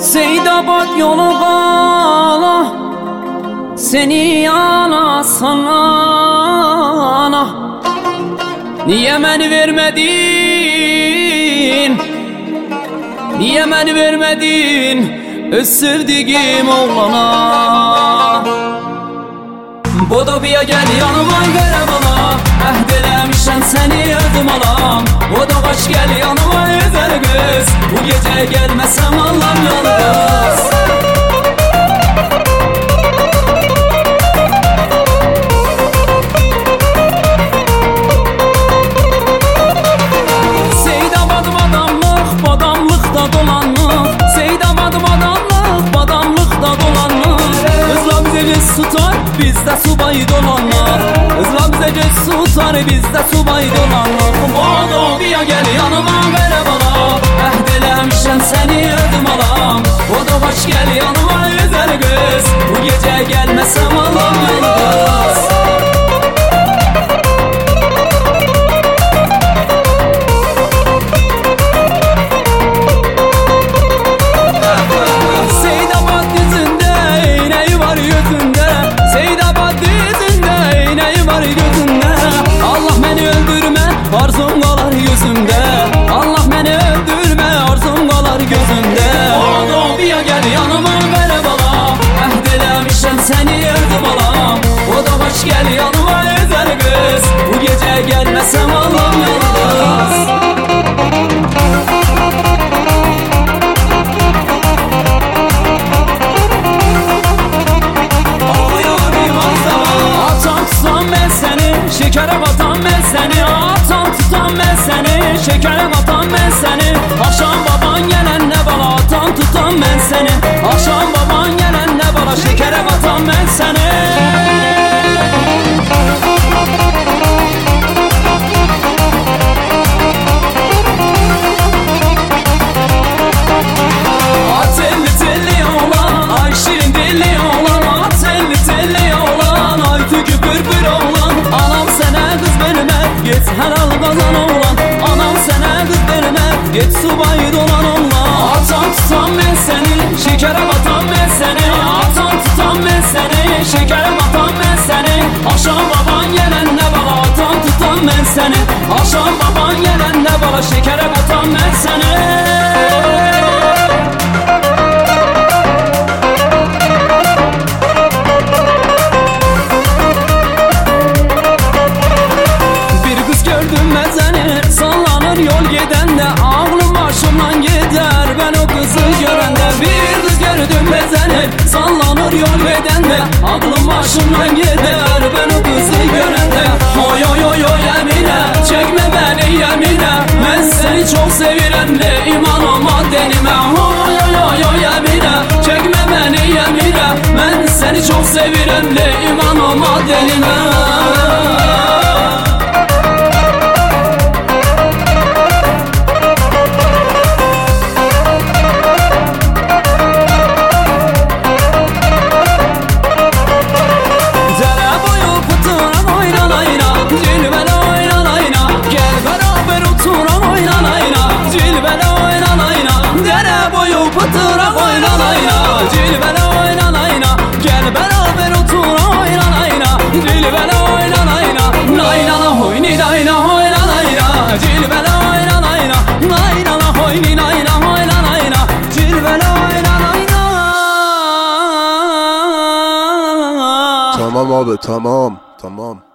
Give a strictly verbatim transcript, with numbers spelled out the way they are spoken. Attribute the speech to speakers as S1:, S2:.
S1: Seydabad yolu qala, seni yana sana. Niye məni vermedin? Niye məni vermedin öz sevdiğim oğlana? Bodobiya gel yanıma görə bana, əhd eləmişəm səni ödüm alam. Bodobaş gel yanıma özel kız, bu gece gelmesem Allah'ım yalnız. Seydabad badamlıq, badamlıqda dolanlıq. Seydabad badamlıq, badamlıqda dolanlıq. Kızla bize göz tutar, bizde subay dolanlar. Kızla bize göz tutar, bizde subay dolanlar. Bodobiya gel yanıma görə bana, əhd eləmişəm səni ödüm alam. Bodobaş gel yanıma özel kız, bu gece gelmesem Allah'ım yalnız. Arzum qalar yüzümdə, Allah məni öldürmə, arzum qalar gözümdə. Bodobiya gel yanıma görə bala, əhd eləmişəm səni ödüm alam. Bodobaş gel yanıma özel kız, bu gece gelmesem Allah'ım yalnız. Atam tutam ben seni, şekere batan ben seni. Atam tutam ben seni, şekere batan ben seni. Akşam baban gelen ne bala, atam tutam ben seni. Akşam baban gelen ne bala, şekere batan ben seni. At elli telli oğlan, ay şirin dilli oğlan. At elli telli oğlan, ay tükü pırpır oğlan. Anam sənə qız vermə, get helal qazan oğlan. Anam sənə qız vermə, get subay dolan oğlan. Atam tutam ben seni, şekere batan ben seni. Atam tutam ben seni, şekere batan ben seni. Akşam baban gelen ne bala, atam tutam ben seni. Akşam baban gelen ne bala, şekere batan ben seni. Yol gedəndə ağlım başımdan gedər, ben o kızı görəndə. Bir kız gördüm bezənir, sallanır yol gedəndə ağlım başımdan gedər, ben o kızı görəndə. Oy oy oy oy Əminə, çəkmə bəni yeminə, mən səni çox sevirəm de iman olma denimə. Oy oy oy oy Əminə, çəkmə bəni yeminə, mən səni çox sevirəm de iman olma denimə.
S2: Tamam abi, tamam tamam.